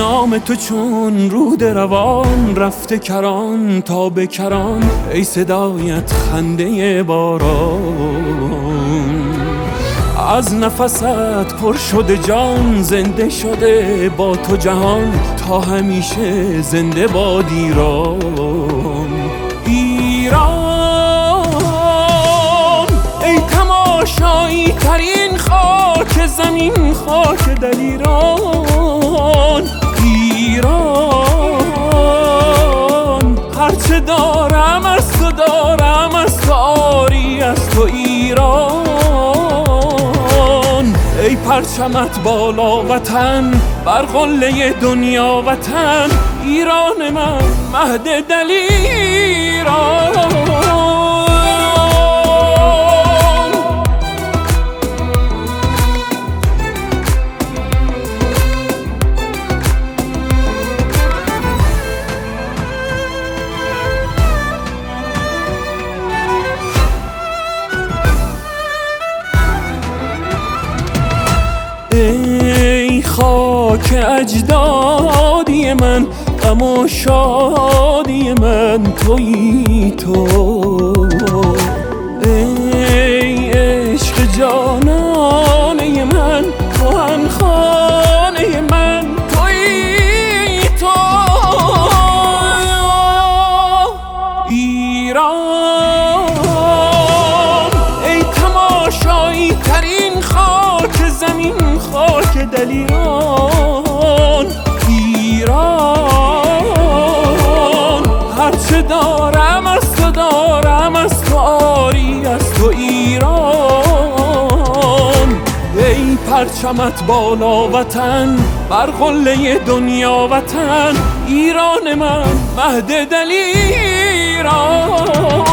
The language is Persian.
نام تو چون رود روان رفته کران تا به کران، ای صدایت خنده باران. از نفست پر شده جان، زنده شده با تو جهان، تا همیشه زنده باد ایران. ایران ای تماشایی ترین خاک زمین، خاک در ایران. ایران هرچه دارم از تو دارم، از تو آری از تو ایران. ای پرچمت بالا وطن، بر قله دنیا وطن، ایران من مهد دلیران. ای خاک اجدادی من، غم و شادی من تویی تو. ای عشق جانانه من، کهن خانه من تویی تو. ایران ای تماشایی ترین خاک زمین، خاک دلیران. ایران هرچه دارم از تو دارم، از تو آری از تو ایران. ای پرچمت بالا وطن، بر قله دنیا وطن، ایران من مهد دلیران.